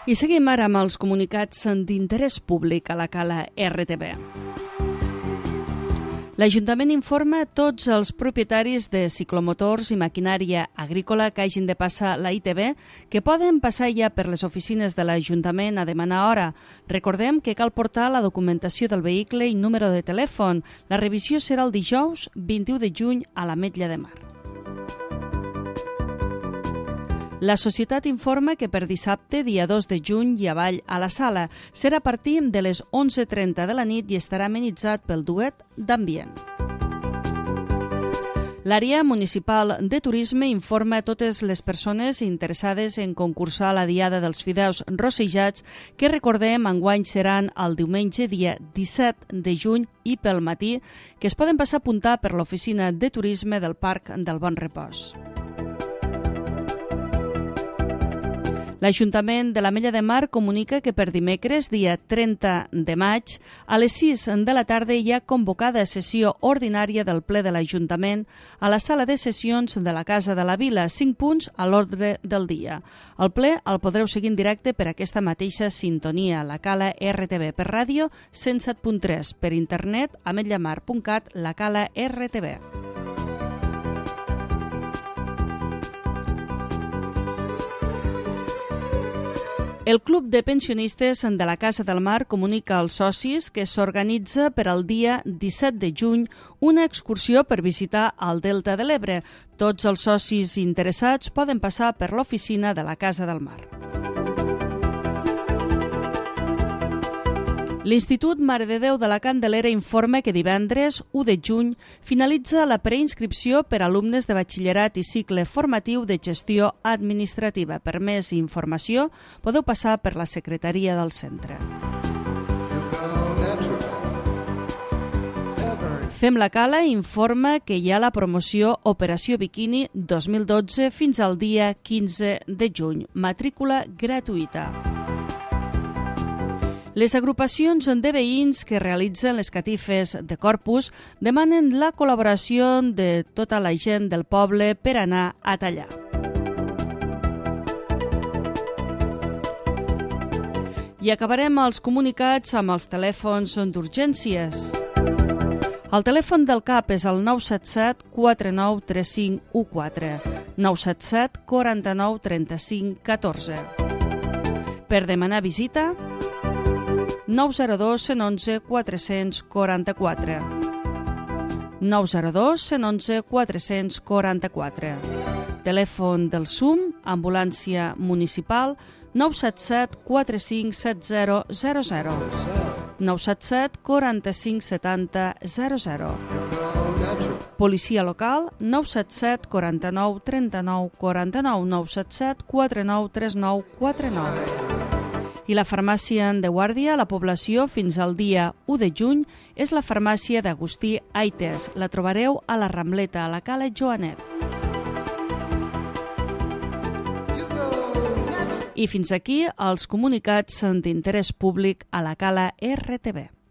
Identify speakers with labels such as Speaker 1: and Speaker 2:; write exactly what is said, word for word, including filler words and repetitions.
Speaker 1: I seguim ara amb els comunicats d'interès públic a la Cala R T B. L'Ajuntament informa tots els propietaris de ciclomotors i maquinària agrícola que hagin de passar la I T B que poden passar ja per les oficines de l'Ajuntament a demanar hora. Recordem que cal portar la documentació del vehicle i número de telèfon. La revisió serà el dijous vint-i-u de juny a l'Ametlla de Mar. La societat informa que per dissabte, dia dos de juny, hi ha ball a la sala. Serà a partir de les onze trenta de la nit i estarà amenitzat pel duet d'ambient. L'àrea municipal de turisme informa a totes les persones interessades en concursar a la Diada dels Fideus Rossejats, que recordem enguany seran el diumenge dia disset de juny i pel matí, que es poden passar a apuntar per l'oficina de turisme del Parc del Bon Repòs. L'Ajuntament de l'Ametlla de Mar comunica que per dimecres, dia trenta de maig, a les sis de la tarda hi ha convocada sessió ordinària del ple de l'Ajuntament a la sala de sessions de la Casa de la Vila, cinc punts a l'ordre del dia. El ple el podreu seguir en directe per aquesta mateixa sintonia, la Cala R T B, per ràdio cent set punt tres, per internet ametllamar punt cat, la Cala R T B. El Club de Pensionistes de la Casa del Mar comunica als socis que s'organitza per al dia disset de juny una excursió per visitar el Delta de l'Ebre. Tots els socis interessats poden passar per l'oficina de la Casa del Mar. L'Institut Mare de Déu de la Candelera informa que divendres, u de juny, finalitza la preinscripció per a alumnes de batxillerat i cicle formatiu de gestió administrativa. Per més informació, podeu passar per la secretaria del centre. Fem la Cala informa que hi ha la promoció Operació Bikini dos mil dotze fins al dia quinze de juny. Matrícula gratuïta. Les agrupacions de veïns que realitzen les catifes de Corpus demanen la col·laboració de tota la gent del poble per anar a tallar. I acabarem els comunicats amb els telèfons d'urgències. El telèfon del C A P és el nou set set quatre nou tres cinc un quatre, nou set set quatre nou tres cinc un quatre. Per demanar visita, nou zero dos cent onze quatre cents quaranta-quatre. nou zero dos cent onze quatre cents quaranta-quatre. Telèfon del S U M, ambulància municipal, nou set set quatre cinc set zero zero zero. nou set set quatre cinc set zero zero zero. Policia local, nou set set quatre nou tres nou quatre nou, nou set set quatre nou tres nou quatre nou. I la farmàcia de guàrdia a la població fins al dia u de juny és la farmàcia d'Agustí Aites. La trobareu a la Rambleta, a la Cala Joanet. I fins aquí els comunicats d'interès públic a la Cala R T B.